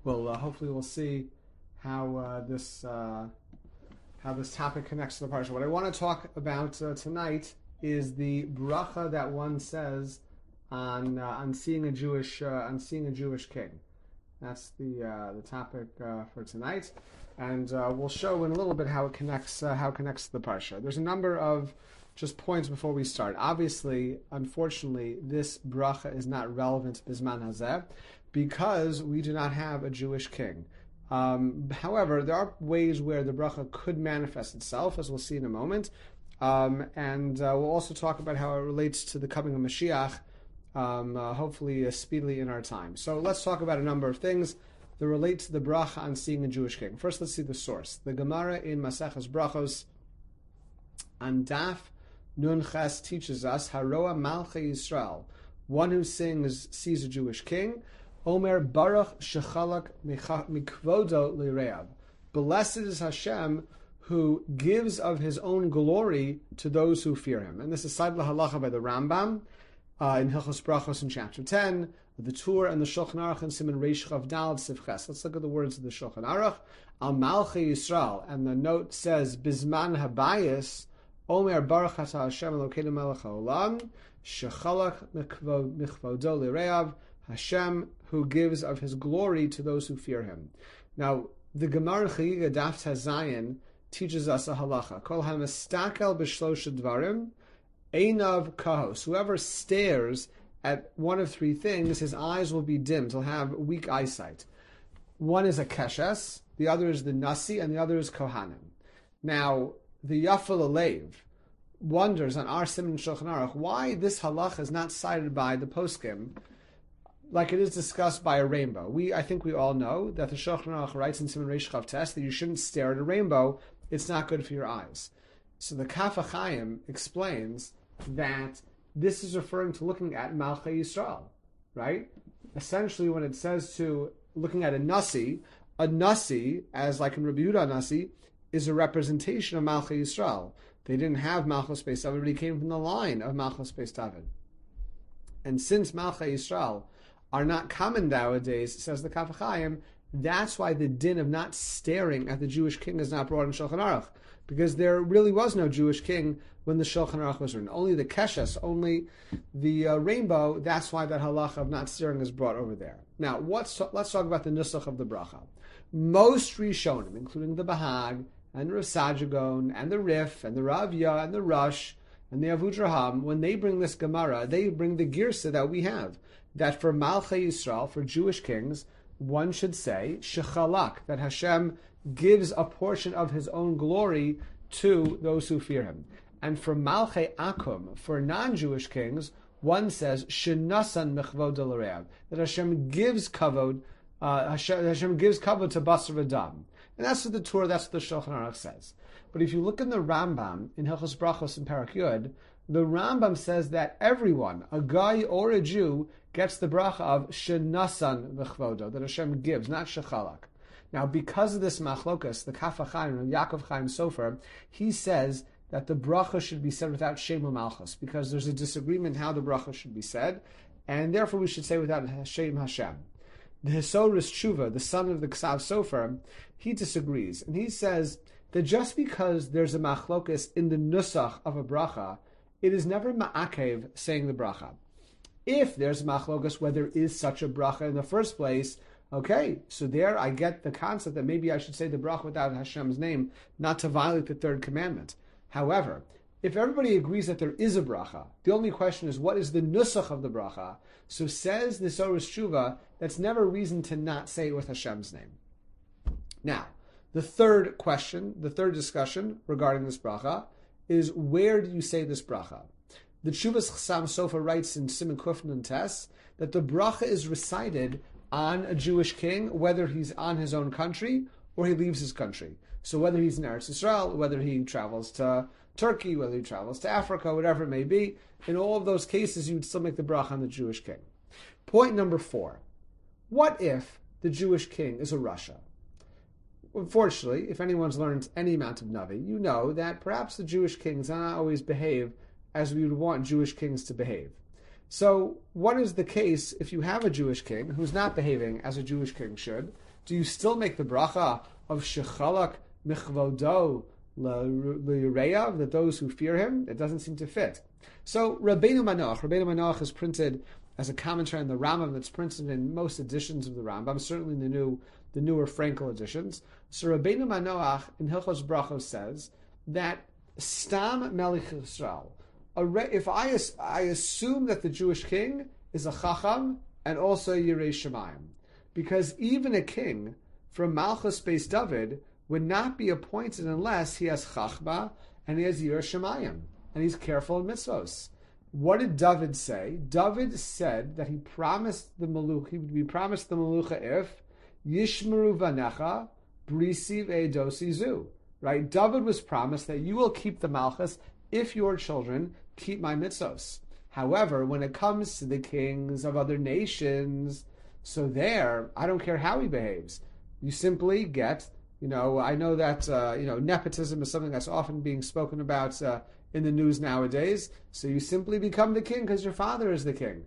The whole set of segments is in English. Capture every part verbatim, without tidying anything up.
Well, uh, hopefully we'll see how uh, this uh, how this topic connects to the parsha. What I want to talk about uh, tonight is the bracha that one says on uh, on seeing a Jewish uh, on seeing a Jewish king. That's the uh, the topic uh, for tonight, and uh, we'll show in a little bit how it connects uh, how it connects to the parsha. There's a number of just points before we start. Obviously, unfortunately, this bracha is not relevant to Bisman Hazeh because we do not have a Jewish king. Um, however, there are ways where the bracha could manifest itself, as we'll see in a moment. Um, and uh, we'll also talk about how it relates to the coming of Mashiach, um, uh, hopefully uh, speedily in our time. So let's talk about a number of things that relate to the bracha on seeing a Jewish king. First, let's see the source. The Gemara in Maseches Brachos on Daf Nun Ches teaches us, Haroa Malchei Yisrael, one who sings sees a Jewish king. Omer Baruch Shechalak Mikvodo Lireav. Blessed is Hashem who gives of his own glory to those who fear him. And this is Saib Halacha by the Rambam uh, in Hilchos Brachos in chapter ten, the Tur and the Shulchan Aruch and Siman Reish Chav Daled Sivches. Let's look at the words of the Shulchan Aruch. Al Malchei Yisrael, and the note says Bizman Habayis Omer Baruch Ata Hashem Elokeinu Melech HaOlam Shechalak Mikvodo Lireav. Hashem, who gives of his glory to those who fear him. Now, the Gemara Chagiga Daf Tazayin teaches us a halacha. Kol hamistakel b'shlosha dvarim, einav kahos. Whoever stares at one of three things, his eyes will be dimmed. He'll have weak eyesight. One is a keshes, the other is the nasi, and the other is kohanim. Now, the Yafal Alev wonders on our Siman Shulchan Aruch why this halacha is not cited by the poskim like it is discussed by a rainbow. We, I think we all know that the Shulchan Aruch writes in Siman Reish Chav Tes that you shouldn't stare at a rainbow. It's not good for your eyes. So the Kaf HaChaim explains that this is referring to looking at Malchei Yisrael, right? Essentially, when it says to looking at a Nasi, a Nasi, as like in Rabbi Yehuda Nasi, is a representation of Malchei Yisrael. They didn't have Malchus Beis David, but he came from the line of Malchus Beis David. And since Malchei Yisrael are not common nowadays, says the Kaf HaChaim, that's why the din of not staring at the Jewish king is not brought in Shulchan Aruch, because there really was no Jewish king when the Shulchan Aruch was written. Only the Keshes, only the uh, rainbow, that's why that halacha of not staring is brought over there. Now, what's, let's talk about the nusach of the bracha. Most Rishonim, including the Bahag, and the Rav Sajagon, and the Rif, and the Ravya, and the Rush, and the Avudraham, when they bring this Gemara, they bring the Girsa that we have, that for Malchei Yisrael, for Jewish kings, one should say, Shechalak, that Hashem gives a portion of his own glory to those who fear him. And for Malchei Akum, for non-Jewish kings, one says, Shenasan Mechvod L'Reav, that Hashem gives kavod, uh, Hashem, Hashem gives kavod to Basar V'Dam. And that's what the Torah, that's what the Shulchan Aruch says. But if you look in the Rambam, in Hilchos Brachos and Parak Yud, the Rambam says that everyone, a guy or a Jew, gets the bracha of shenasan v'chvodo, that Hashem gives, not shechalak. Now, because of this machlokas, the Kaf HaChaim, Yaakov Chaim Sofer, he says that the bracha should be said without Shem Malchus, because there's a disagreement how the bracha should be said, and therefore we should say without Shem Hashem. The Hisoris Tshuva, the son of the Ksav Sofer, he disagrees, and he says that just because there's a machlokas in the nusach of a bracha, it is never ma'akev saying the bracha. If there's machlokas where there is such a bracha in the first place, okay, so there I get the concept that maybe I should say the bracha without Hashem's name, not to violate the third commandment. However, if everybody agrees that there is a bracha, the only question is what is the nusach of the bracha? So says the Soros Tshuva, that's never reason to not say it with Hashem's name. Now, the third question, the third discussion regarding this bracha is where do you say this bracha? The Tshuvas Chassam Sofer writes in Siman Kuf Nun Tes that the bracha is recited on a Jewish king, whether he's on his own country or he leaves his country. So whether he's in Eretz Yisrael, whether he travels to Turkey, whether he travels to Africa, whatever it may be, in all of those cases you would still make the bracha on the Jewish king. Point number four. What if the Jewish king is a Russia? Unfortunately, if anyone's learned any amount of Navi, you know that perhaps the Jewish kings do not always behave as we would want Jewish kings to behave. So what is the case if you have a Jewish king who's not behaving as a Jewish king should? Do you still make the bracha of shechalak michvodo l'yireyav, that those who fear him? It doesn't seem to fit. So Rabbeinu Manoach, Rabbeinu Manoach is printed as a commentary on the Rambam that's printed in most editions of the Rambam, certainly in the new, the newer Frankel editions. So Rabbeinu Manoach in Hilchos Brachos says that Stam Melech Yisrael, if I, I assume that the Jewish king is a Chacham and also Yirei Shemayim, because even a king from Malchus Beis David would not be appointed unless he has Chachma and he has Yirei Shemayim, and he's careful in mitzvos. What did David say? David said that he promised the Maluch, he would be promised the Malucha if Yishmeru Vanecha Brisi Ve'edosi Zu. Right? David was promised that you will keep the Malchus if your children keep my mitzvos. However, when it comes to the kings of other nations, so there, I don't care how he behaves. You simply get, you know, I know that, uh, you know, nepotism is something that's often being spoken about uh, in the news nowadays. So you simply become the king because your father is the king.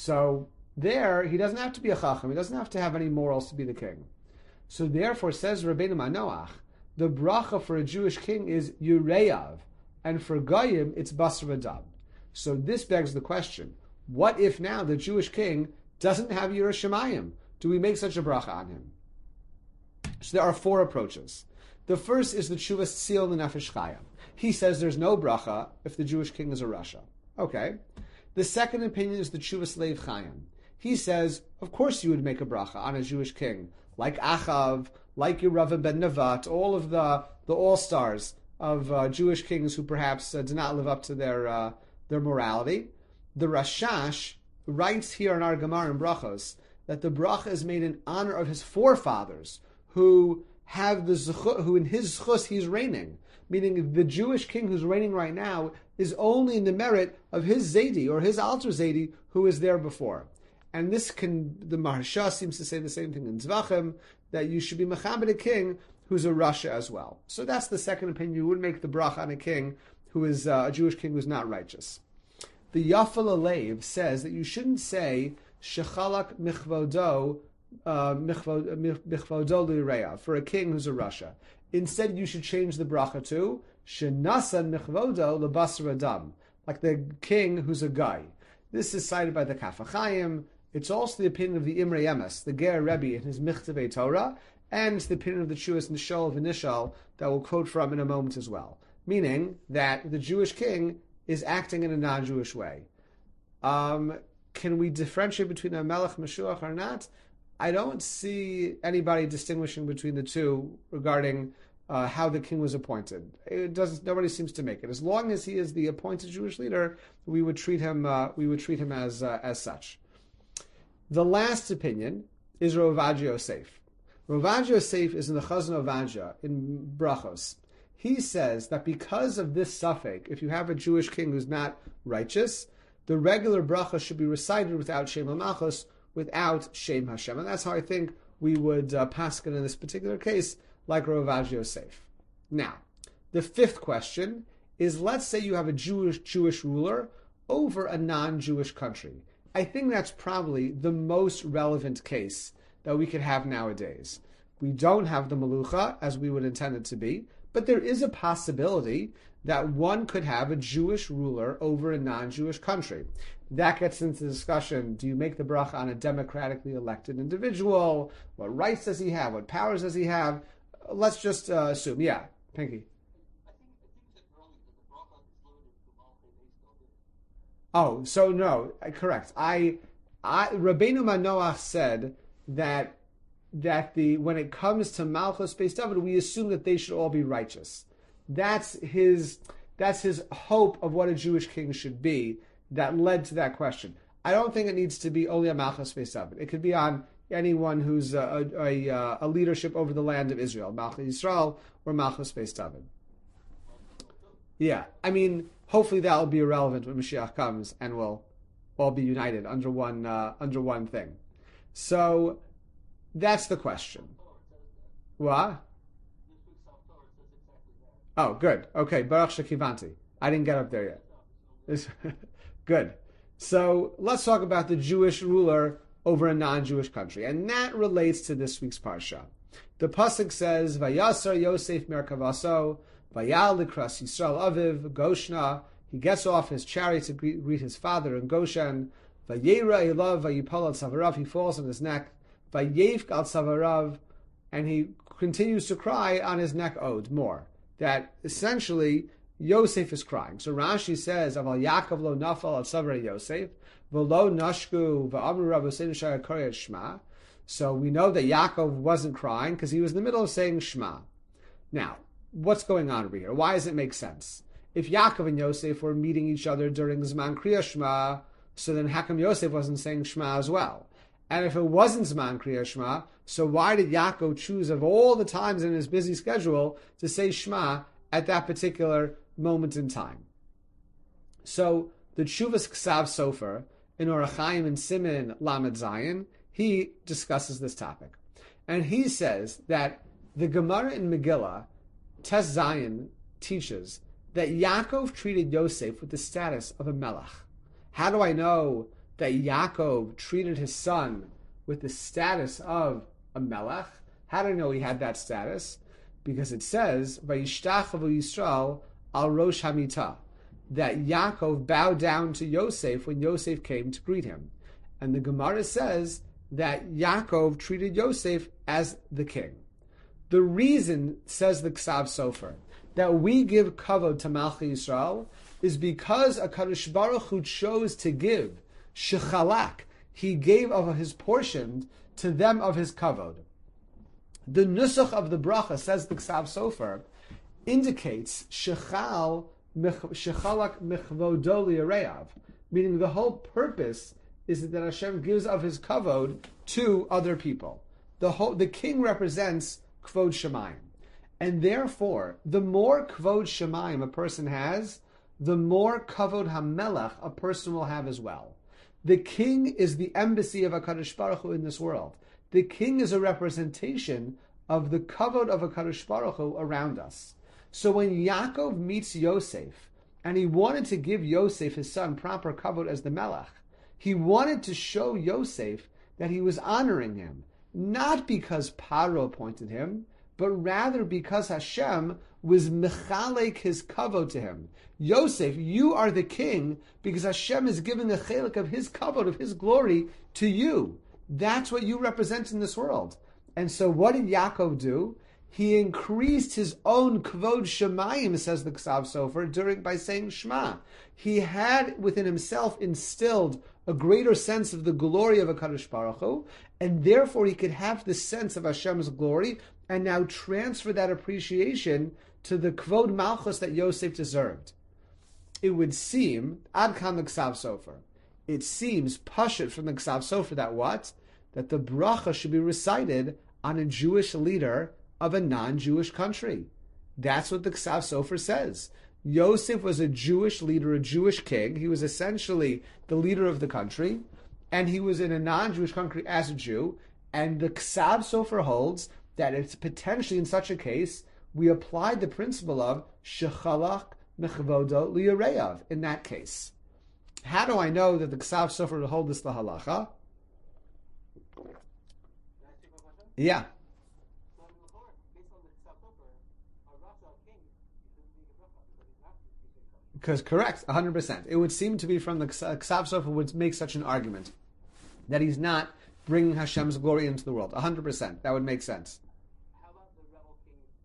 So there, he doesn't have to be a chacham. He doesn't have to have any morals to be the king. So therefore, says Rabbeinu Manoach, the bracha for a Jewish king is Yureyav, and for Goyim, it's Basar V'Dam. So this begs the question, what if now the Jewish king doesn't have Yirei Shemayim? Do we make such a bracha on him? So there are four approaches. The first is the Tshuvas Tzil L'Nefesh Chayim. He says there's no bracha if the Jewish king is a Rasha. Okay. The second opinion is the Tshuvas Leiv Chayim. He says, of course you would make a bracha on a Jewish king, like Achav, like Yeravam ben Nevat, all of the, the all-stars of uh, Jewish kings who perhaps uh, did not live up to their uh, their morality. The Rashash writes here in our Gemara in Brachos that the bracha is made in honor of his forefathers who have the zechut, who in his zechus he's reigning, meaning the Jewish king who's reigning right now is only in the merit of his Zaidi or his alter Zaidi who was there before. And this can, the Maharsha seems to say the same thing in Zvachim, that you should be mechabed a king who's a Rasha as well. So that's the second opinion. You would make the bracha on a king who is uh, a Jewish king who's not righteous. The Yafal Alev says that you shouldn't say Shechalak Michvodo uh, Michvodo Lireya for a king who's a Rasha. Instead, you should change the bracha to Shenasan Michvodo Lebasar Adam, like the king who's a guy. This is cited by the Kaf HaChaim. It's also the opinion of the Imrei Emes, the Ger Rebbe in his Michtevei Torah, and the opinion of the Tshuvas Nishal V'Nishal that we'll quote from in a moment as well. Meaning that the Jewish king is acting in a non-Jewish way. Um, can we differentiate between a Melech Meshuach or not? I don't see anybody distinguishing between the two regarding uh, how the king was appointed. It doesn't. Nobody seems to make it. As long as he is the appointed Jewish leader, we would treat him. Uh, we would treat him as uh, as such. The last opinion is Rav Ovadia Yosef. Rav Ovadia Yosef is in the Chazon Ovadia in Brachos. He says that because of this suffix, if you have a Jewish king who's not righteous, the regular bracha should be recited without Shem HaMalchus, without Shem Hashem. And that's how I think we would uh, paskin in this particular case, like Rav Ovadia Yosef. Now, the fifth question is, let's say you have a Jewish Jewish ruler over a non-Jewish country. I think that's probably the most relevant case that we could have nowadays. We don't have the Malucha, as we would intend it to be, but there is a possibility that one could have a Jewish ruler over a non-Jewish country. That gets into the discussion, do you make the bracha on a democratically elected individual? What rights does he have? What powers does he have? Let's just uh, assume. Yeah, Pinky. Oh, so no, correct. I, I Rabbeinu Manoach said that that the when it comes to Malchus Beis David, we assume that they should all be righteous. That's his that's his hope of what a Jewish king should be that led to that question. I don't think it needs to be only on Malchus Beis David. It could be on anyone who's a, a, a, a leadership over the land of Israel, Malchus Yisrael or Malchus Beis David. Yeah, I mean, hopefully that will be irrelevant when Mashiach comes and we'll all be united under one uh, under one thing. So that's the question. What? Oh, good. Okay, Baruch Shekivanti. I didn't get up there yet. Good. So let's talk about the Jewish ruler over a non-Jewish country, and that relates to this week's parsha. The pasuk says, "Vayasar Yosef merkavaso, vayal likras Yisrael aviv Goshna." He gets off his chariot to greet, greet his father in Goshen. Vayera elav vayipal al tzavarav. He falls on his neck. Vayevk al tzavarav, and he continues to cry on his neck. Ode more that essentially Yosef is crying. So Rashi says, "Aval Yaakov lo nafal al tzavara Yosef, v'lo nashku v'amru Rabbeinu shaya koryat Shema." So we know that Yaakov wasn't crying because he was in the middle of saying Shema. Now, what's going on over here? Why does it make sense? If Yaakov and Yosef were meeting each other during Zman Kriya Shema, so then how come Yosef wasn't saying Shema as well? And if it wasn't Zman Kriya Shema, so why did Yaakov choose of all the times in his busy schedule to say Shema at that particular moment in time? So the Tshuvas Ksav Sofer in Orach Chaim and Siman Lamed Zayin, he discusses this topic. And he says that the Gemara in Megillah, Tes Zayin, teaches that Yaakov treated Yosef with the status of a melech. How do I know that Yaakov treated his son with the status of a melech? How do I know he had that status? Because it says, Vayishtachavu Yisrael al Rosh Hamita, that Yaakov bowed down to Yosef when Yosef came to greet him. And the Gemara says that Yaakov treated Yosef as the king. The reason, says the Ksav Sofer, that we give kavod to Malchei Yisrael is because HaKadosh Baruch Hu chose to give shechalak. He gave of his portion to them of his kavod. The nusach of the bracha, says the Ksav Sofer, indicates shechal shechalak mechvodo li'areav, meaning the whole purpose is that Hashem gives of his kavod to other people. The whole, the king represents kvod shemayim. And therefore, the more kvod shemayim a person has, the more kavod hamelech a person will have as well. The king is the embassy of HaKadosh Baruch Hu in this world. The king is a representation of the kavod of HaKadosh Baruch Hu around us. So when Yaakov meets Yosef, and he wanted to give Yosef, his son, proper kavod as the melech, he wanted to show Yosef that he was honoring him, not because Paro appointed him, but rather because Hashem was mechalek his kavod to him. Yosef, you are the king because Hashem is giving the chelik of his kavod, of his glory, to you. That's what you represent in this world. And so what did Yaakov do? He increased his own kvod shemayim, says the Ksav Sofer, during by saying Shema. He had within himself instilled a greater sense of the glory of HaKadosh Baruch Hu, and therefore he could have the sense of Hashem's glory and now transfer that appreciation to the kvod malchus that Yosef deserved. It would seem, ad kan the Ksav Sofer, it seems pashut from the Ksav Sofer that what? That the bracha should be recited on a Jewish leader of a non-Jewish country. That's what the Ksav Sofer says. Yosef was a Jewish leader, a Jewish king. He was essentially the leader of the country, and he was in a non-Jewish country as a Jew, and the Ksav Sofer holds that it's potentially in such a case, we applied the principle of shechalach mechvodo li'areav in that case. How do I know that the Ksav Sofer will hold this lahalacha? Yeah. Because correct, one hundred percent. It would seem to be from the Ksav Sofer would make such an argument that he's not bringing Hashem's glory into the world. one hundred percent. That would make sense. How about the rebel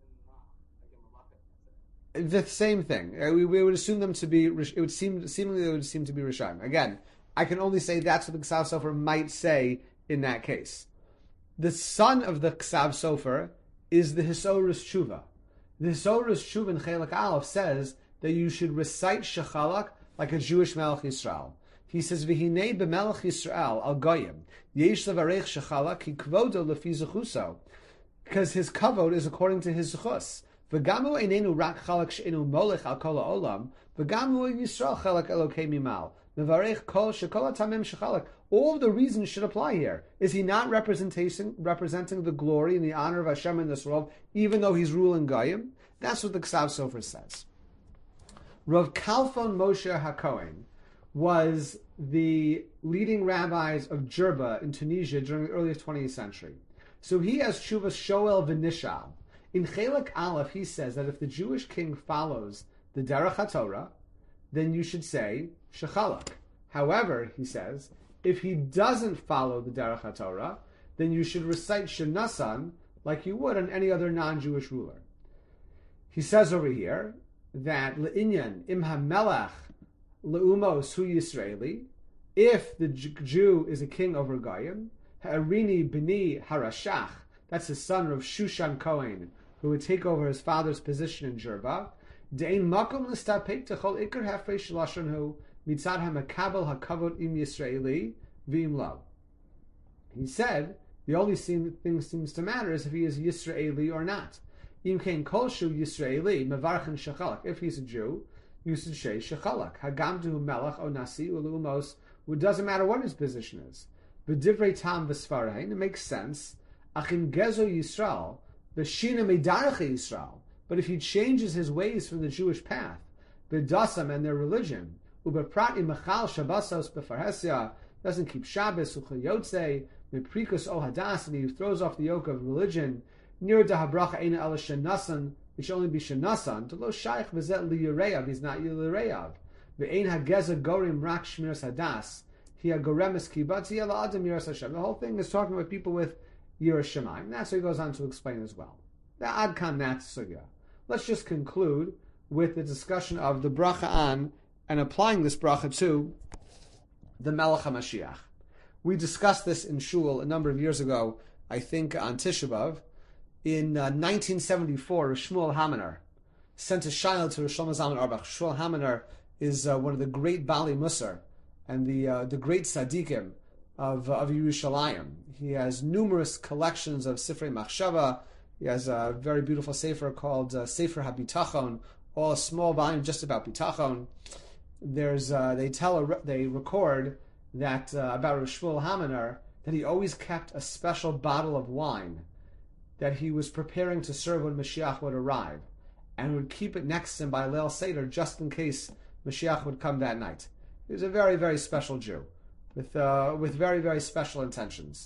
kings in The same thing. We, we would assume them to be, it would seem, seemingly it would seem to be Rishaim. Again, I can only say that's what the Ksav Sofer might say in that case. The son of the Ksav Sofer is the Hisorus Tshuva. The Hisorus Tshuva in Chelak Aleph says that you should recite Shechalak like a Jewish Melech Yisrael. He says, "V'hinei b'Melech Yisrael al Goyim yesh levarech Shechalak ki kvodo lefi zechuso," because his kavod is according to his zechus. V'gamu einenu rak chalak she'enu molech al kol ha'olam, v'gamu Yisrael chalak Elokei mimal mevarech kol shekol hatamim shechalak. All of the reasons should apply here. Is he not representation representing the glory and the honor of Hashem in this world, even though he's ruling Goyim? That's what the Ksav Sofer says. Rav Kalfon Moshe HaKohen was the leading rabbis of Jerba in Tunisia during the early twentieth century. So he has Shuvas Shoel V'Nishal. In Chelek Aleph, he says that if the Jewish king follows the Derech HaTorah, then you should say Shechalak. However, he says, if he doesn't follow the Derech HaTorah, then you should recite Shenasan like you would on any other non-Jewish ruler. He says over here that Le'inyan Im HaMelech Le'umos Hu Yisraeli, if the Jew is a king over Goyim, Ha'arini B'ni Harashach, that's the son of Shushan Cohen, who would take over his father's position in Jerba, De'ein makom l'stapek techol ikar hafresh lashon mitzad ha'makabel ha'kavod im Yisraeli v'im lo. He said, the only thing seems to matter is if he is Yisraeli or not. Im kein kolshu Yisraeli mevarchen shechalak. If he's a Jew, you should say shechalak. Hagamdu melech o nasi ulu'umos. It doesn't matter what his position is. V'divrei tam v'sfarain. It makes sense. Achin gezo Yisrael v'shina medarche Yisrael. But if he changes his ways from the Jewish path, v'dasam and their religion, u'beprat imachal shabbasos b'farhesia, doesn't keep Shabbos uchayotze meprikus o hadas, and he throws off the yoke of religion. Nir dahabracha eina ela shenasan, it should only be shenasan. To lo shaykh v'zet liyireyav, he's not yireyav. Ve'ein hageza gorim rak shmiras hadas, he hagoremes kibatzi ela adam yiras Hashem. The whole thing is talking about people with yiras Shemaim. That's what he goes on to explain as well. The adkan that sugya. Let's just conclude with the discussion of the bracha on and applying this bracha to the Melech HaMashiach. We discussed this in Shul a number of years ago, I think on Tisha B'Av. In uh, nineteen seventy-four, Shmuel Hamener sent a shayla to Rosh Zalman Auerbach. Shmuel Hamener is uh, one of the great Bali Musar and the uh, the great tzaddikim of, uh, of Yerushalayim. He has numerous collections of Sifrei Machshava. He has a very beautiful sefer called uh, Sefer HaBitachon, all a small volume just about Bitachon. There's uh, they tell a, they record that uh, about Shmuel Hamener that he always kept a special bottle of wine that he was preparing to serve when Mashiach would arrive, and would keep it next to him by Leil Seder just in case Mashiach would come that night. He was a very, very special Jew with uh, with very, very special intentions.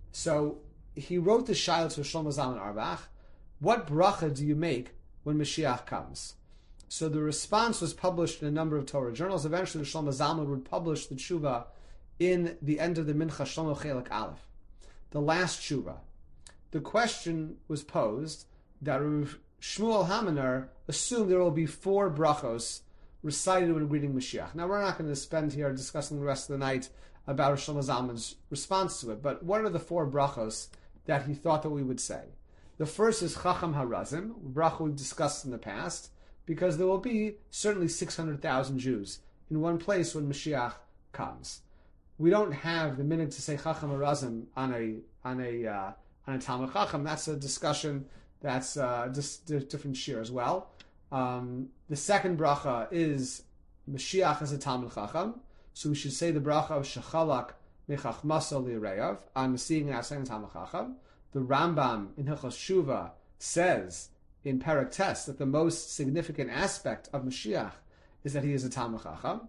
So he wrote the shayla to Shlomo Zalman Auerbach, what bracha do you make when Mashiach comes? So the response was published in a number of Torah journals. Eventually Shlomo Zalman would publish the tshuva in the end of the Mincha Shlomo Chelek Aleph, the last tshuva. The question was posed that Shmuel Hamener assumed there will be four brachos recited when greeting Mashiach. Now, we're not going to spend here discussing the rest of the night about Shlomo Zalman's response to it, but what are the four brachos that he thought that we would say? The first is Chacham Harazim, bracha we've discussed in the past, because there will be certainly six hundred thousand Jews in one place when Mashiach comes. We don't have the minute to say Chacham Harazim on a on a uh, on a Talmud Chacham. That's a discussion that's uh, just a different shir as well. Um, the second bracha is Mashiach as a Talmud Chacham, so we should say the bracha of Shechalak Mechachmaso Li'Reyav on seeing and asking Talmud Chacham. The Rambam in Hilchos Shuva says in Perek Tes that the most significant aspect of Mashiach is that he is a Talmud Chacham.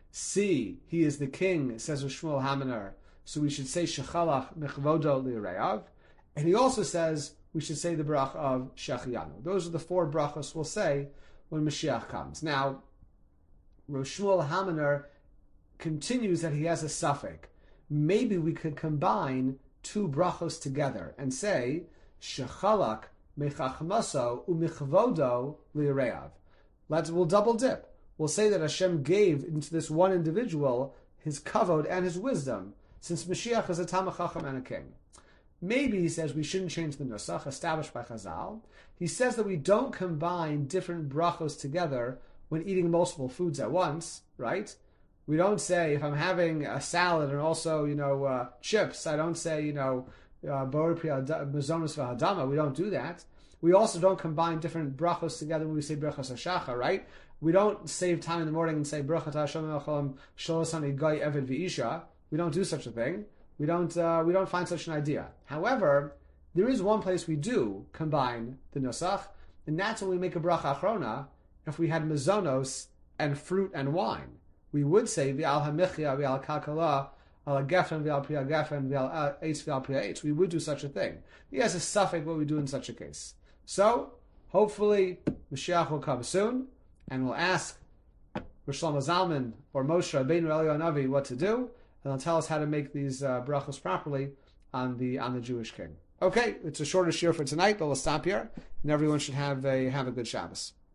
C, he is the king, says Shmuel Hamener, so we should say Shechalach Mechvodo Li'Reyav. And he also says we should say the bracha of Shechianu. Those are the four brachos we'll say when Mashiach comes. Now, Rosh Shmuel Hamener continues that he has a suffix. Maybe we could combine two brachos together and say Shechalak Mechachmaso Umichvodo Li'Reyav. Let's we'll double dip. We'll say that Hashem gave into this one individual his kavod and his wisdom, since Mashiach is a Talmud Chacham and a king. Maybe he says we shouldn't change the nusach established by Chazal. He says that we don't combine different brachos together when eating multiple foods at once, right? We don't say, if I'm having a salad and also, you know, uh, chips, I don't say, you know, Bori Pri Mazonos V'Hadama. We don't do that. We also don't combine different brachos together when we say Brachos HaShachar, right? We don't save time in the morning and say Brachat Hashem Elocham Sholosani Goy Eved V'Isha. We don't do such a thing. We don't uh, we don't find such an idea. However, there is one place we do combine the nusach, and that's when we make a bracha achrona if we had mazonos and fruit and wine. we would say v'al hamichya v'al kalkala al gefen v'al priya gefen v'al eitz v'al priya eitz. We would do such a thing. He has a suffix what we do in such a case. So hopefully Mashiach will come soon, and we'll ask Rosh Shlomo Zalman or Moshe Rabbeinu Eliyahu Navi what to do, and they'll tell us how to make these uh, brachos properly on the on the Jewish king. Okay, it's a shorter shiur for tonight, but we'll stop here, and everyone should have a have a good Shabbos.